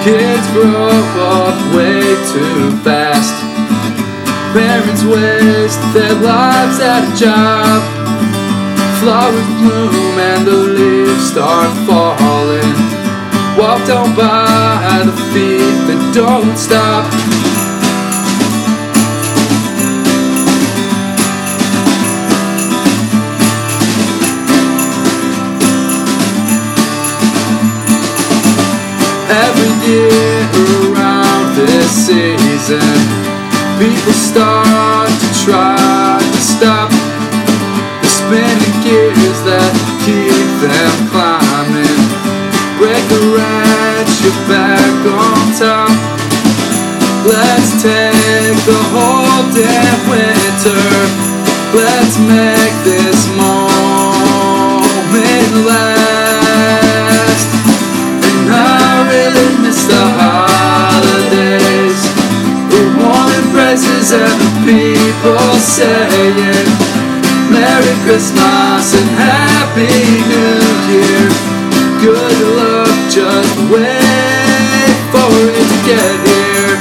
Kids grow up way too fast. Parents waste their lives at a job. Flowers bloom and the leaves start falling. Walked on by the feet that don't stop. Every year around this season, people start to try to stop the spinning gears that keep them climbing. Break the wrench, you're back on top. Let's take the whole damn winter. Let's make this moment last. And I really miss the holidays, the warm embraces and the people saying Merry Christmas and Happy New Year. Good luck, just wait for it to get here.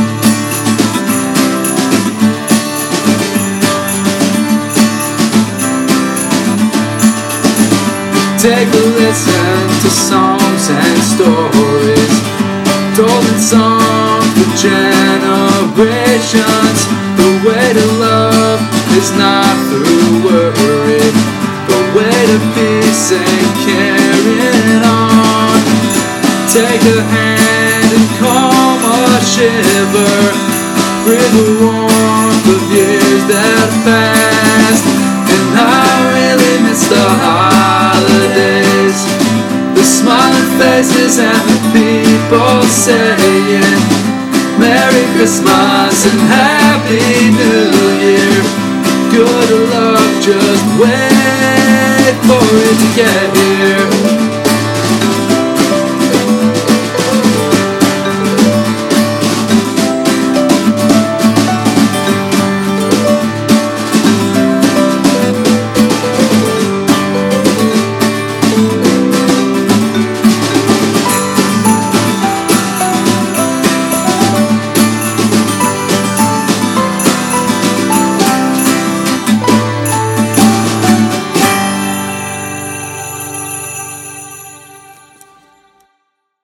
Take a listen to songs and stories told in song for generations. The way to love is not through worry. The way to peace and carrying on. Take a hand and calm a shiver. Breathe the warmth of years that passed. And I really miss the holidays, the smiling faces and the people saying Merry Christmas and Happy New Year. Good luck, just wait for it to get here.